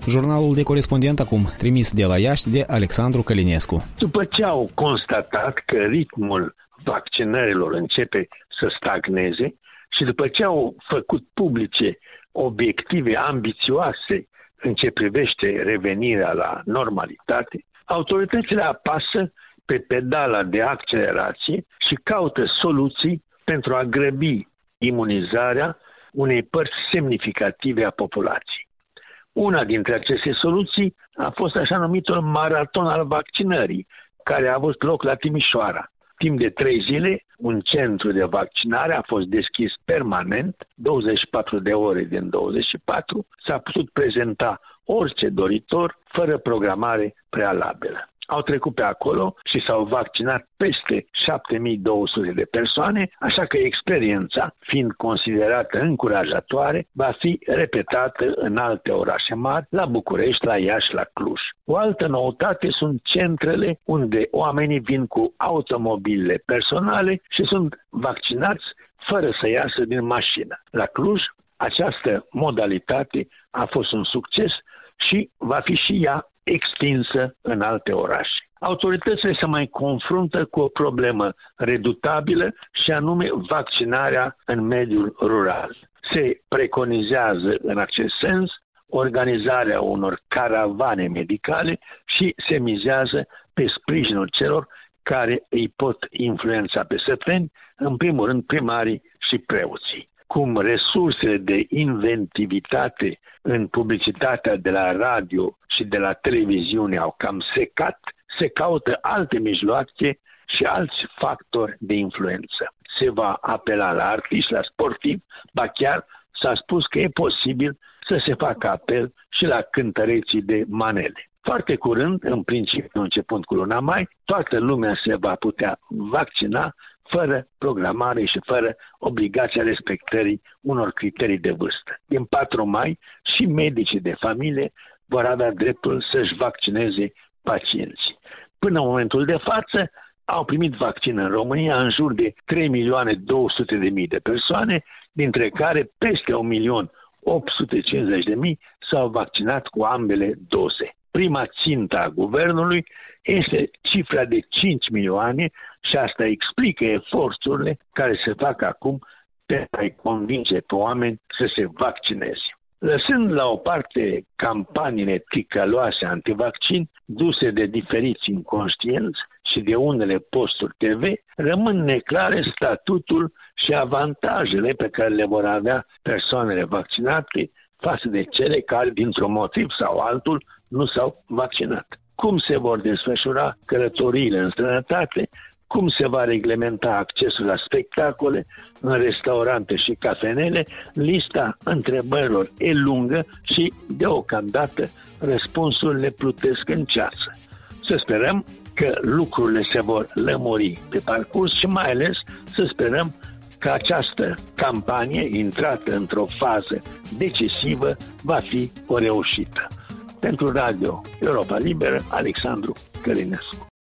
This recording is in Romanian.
Jurnalul de corespondent acum, trimis de la Iași de Alexandru Călinescu. După ce au constatat că ritmul vaccinărilor începe să stagneze și după ce au făcut publice obiective ambițioase în ce privește revenirea la normalitate, autoritățile apasă pe pedala de accelerație și caută soluții pentru a grăbi imunizarea unei părți semnificative a populației. Una dintre aceste soluții a fost așa numitul maraton al vaccinării, care a avut loc la Timișoara. Timp de 3 zile, un centru de vaccinare a fost deschis permanent, 24 de ore din 24, s-a putut prezenta orice doritor, fără programare prealabilă. Au trecut pe acolo și s-au vaccinat peste 7200 de persoane, așa că experiența, fiind considerată încurajatoare, va fi repetată în alte orașe mari, la București, la Iași, la Cluj. O altă noutate sunt centrele unde oamenii vin cu automobilele personale și sunt vaccinați fără să iasă din mașină. La Cluj, această modalitate a fost un succes și va fi și ea extinsă în alte orașe. Autoritățile se mai confruntă cu o problemă redutabilă și anume vaccinarea în mediul rural. Se preconizează în acest sens organizarea unor caravane medicale și se mizează pe sprijinul celor care îi pot influența pe săteni, în primul rând primarii și preoții. Cum resursele de inventivitate în publicitatea de la radio și de la televiziune au cam secat, se caută alte mijloace și alți factori de influență. Se va apela la artiști, la sportivi, ba chiar s-a spus că e posibil să se facă apel și la cântăreții de manele. Foarte curând, în principiu începând cu luna mai, toată lumea se va putea vaccina fără programare și fără obligația respectării unor criterii de vârstă. Din 4 mai și medicii de familie vor avea dreptul să-și vaccineze pacienții. Până în momentul de față au primit vaccin în România în jur de 3.200.000 de persoane, dintre care peste 1.850.000 s-au vaccinat cu ambele doze. Prima țintă a guvernului este cifra de 5 milioane și asta explică eforturile care se fac acum pentru a-i convinge pe oameni să se vaccineze. Lăsând la o parte campaniile ticăloase antivaccin duse de diferiți inconștienți și de unele posturi TV, rămân neclare statutul și avantajele pe care le vor avea persoanele vaccinate față de cele care, dintr-un motiv sau altul, nu s-au vaccinat. Cum se vor desfășura călătoriile în străinătate, cum se va reglementa accesul la spectacole, în restaurante și cafenele, lista întrebărilor e lungă și, deocamdată, răspunsurile plutesc în ceață. Să sperăm că lucrurile se vor lămuri pe parcurs și mai ales să sperăm că această campanie, intrată într-o fază decisivă, va fi o reușită. Pentru Radio Europa Liberă, Alexandru Călinescu.